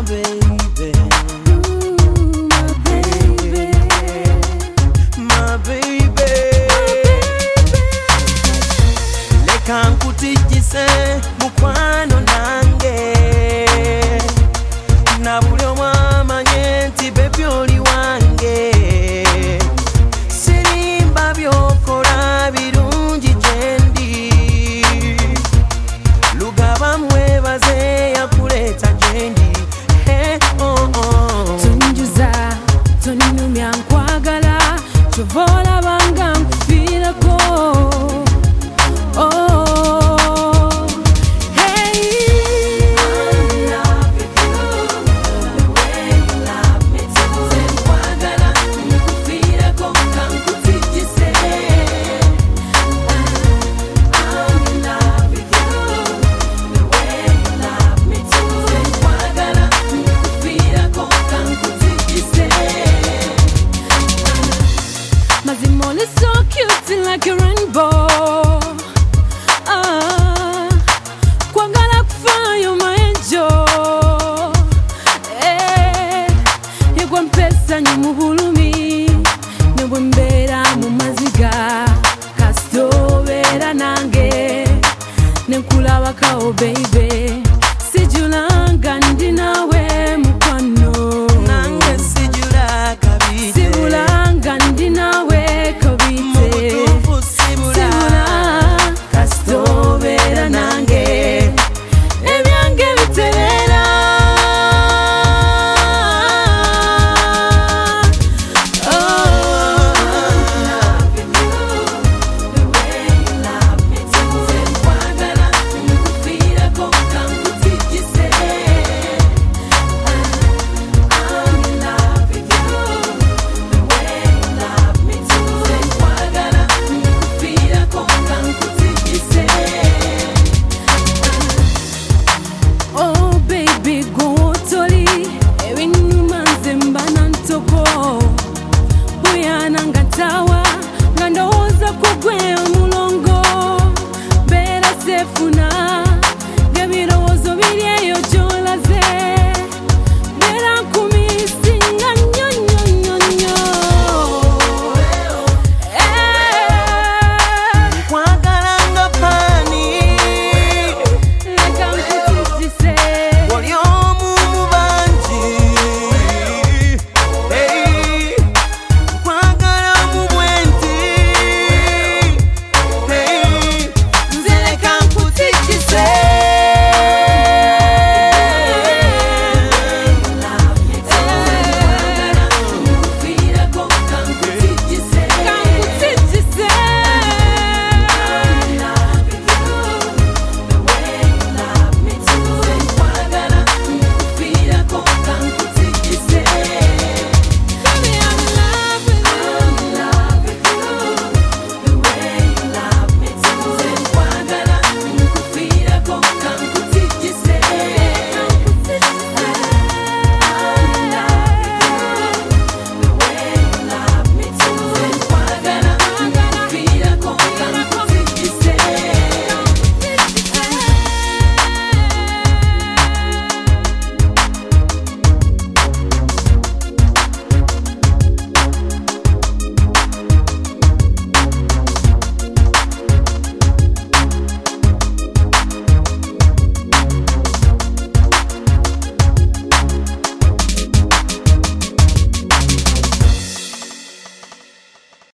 baby. My baby. Leka nkutijise mukwano nange. Na buli omwe amanye nti baby oli wange. Sirimba byokola birungi gyendi. Lugaba mwebaze yakuleta gyendi. Hey, oh, oh. Tonjuza, toninyumya nkwagala. Chovola banga nkufirako. Oh, hey, I'm in love with you, the way you love me too. Senkwagala nkufirako kankutijise. I'm in love with you, the way you love me too. Senkwagala nkufirako kankutijise. Mazimol is so cute like a rainbow. Kwagala kufayo my angel. Yegwa mpesa nyumubulumi. Nebwe mbera mu maziga. Kasitobera nange. Nenkulabako baby.